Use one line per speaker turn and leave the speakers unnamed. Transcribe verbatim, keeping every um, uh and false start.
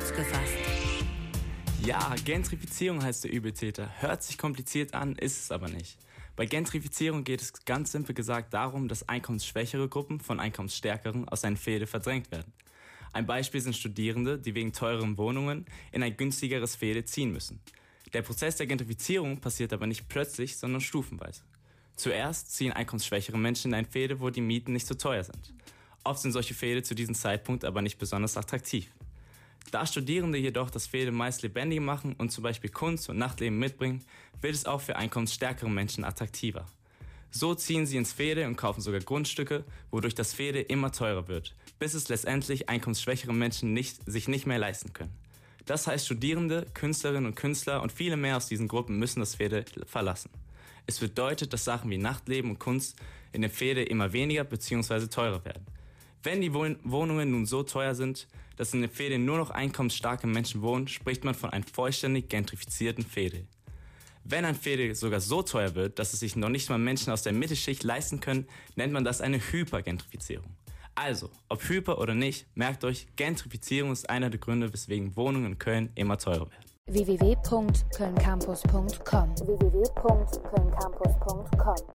kurz gefasst.
Ja, Gentrifizierung heißt der Übeltäter. Hört sich kompliziert an, ist es aber nicht. Bei Gentrifizierung geht es ganz simpel gesagt darum, dass einkommensschwächere Gruppen von einkommensstärkeren aus einer Fehde verdrängt werden. Ein Beispiel sind Studierende, die wegen teureren Wohnungen in ein günstigeres Fehde ziehen müssen. Der Prozess der Gentrifizierung passiert aber nicht plötzlich, sondern stufenweise. Zuerst ziehen einkommensschwächere Menschen in ein Fehde, wo die Mieten nicht so teuer sind. Oft sind solche Fehde zu diesem Zeitpunkt aber nicht besonders attraktiv. Da Studierende jedoch das Fehde meist lebendig machen und zum Beispiel Kunst und Nachtleben mitbringen, wird es auch für einkommensstärkere Menschen attraktiver. So ziehen sie ins Fehde und kaufen sogar Grundstücke, wodurch das Fehde immer teurer wird, bis es letztendlich einkommensschwächere Menschen nicht, sich nicht mehr leisten können. Das heißt, Studierende, Künstlerinnen und Künstler und viele mehr aus diesen Gruppen müssen das Fehde verlassen. Es bedeutet, dass Sachen wie Nachtleben und Kunst in der Fehde immer weniger bzw. teurer werden. Wenn die Wohnungen nun so teuer sind, dass in der Fehde nur noch einkommensstarke Menschen wohnen, spricht man von einem vollständig gentrifizierten Fehde. Wenn ein Fehde sogar so teuer wird, dass es sich noch nicht mal Menschen aus der Mittelschicht leisten können, nennt man das eine Hypergentrifizierung. Also, ob hyper oder nicht, merkt euch, Gentrifizierung ist einer der Gründe, weswegen Wohnungen in Köln immer teurer werden.
w w w punkt köln campus punkt com w w w punkt köln campus punkt com